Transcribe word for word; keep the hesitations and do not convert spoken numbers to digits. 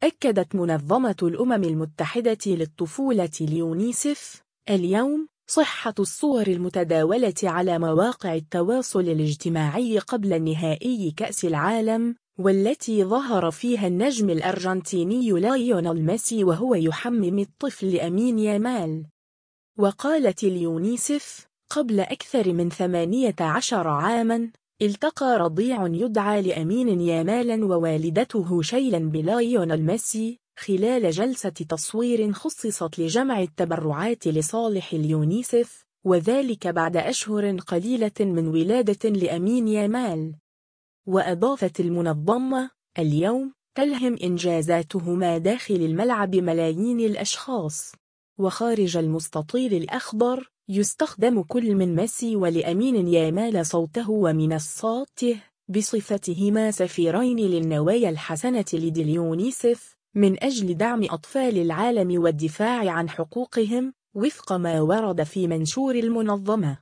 أكدت منظمة الأمم المتحدة للطفولة اليونيسف اليوم صحة الصور المتداولة على مواقع التواصل الاجتماعي قبل نهائي كأس العالم، والتي ظهر فيها النجم الأرجنتيني ليونيل ميسي وهو يحمم الطفل أمين يامال. وقالت اليونيسف: قبل أكثر من ثمانية عشر عاماً، التقى رضيع يدعى لأمين يامال ووالدته شيلا بليونيل ميسي خلال جلسة تصوير خصصت لجمع التبرعات لصالح اليونيسف، وذلك بعد أشهر قليلة من ولادة لأمين يامال. وأضافت المنظمة: اليوم تلهم إنجازاتهما داخل الملعب ملايين الأشخاص، وخارج المستطيل الأخضر يستخدم كل من ميسي ولأمين يامال صوته ومنصاته بصفتهما سفيرين للنوايا الحسنة لدى اليونيسف من أجل دعم أطفال العالم والدفاع عن حقوقهم، وفق ما ورد في منشور المنظمة.